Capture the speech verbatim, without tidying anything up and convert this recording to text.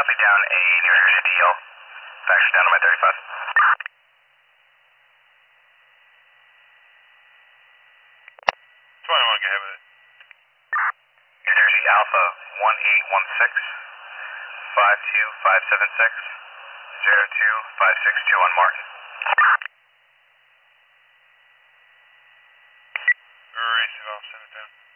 Copy down a New Jersey D L. Factor down to my thirty-five. twenty-one, go ahead with it. New Jersey Alpha one eight one six, five two five seven six, zero two five six two on Martin. Receive off, send it down.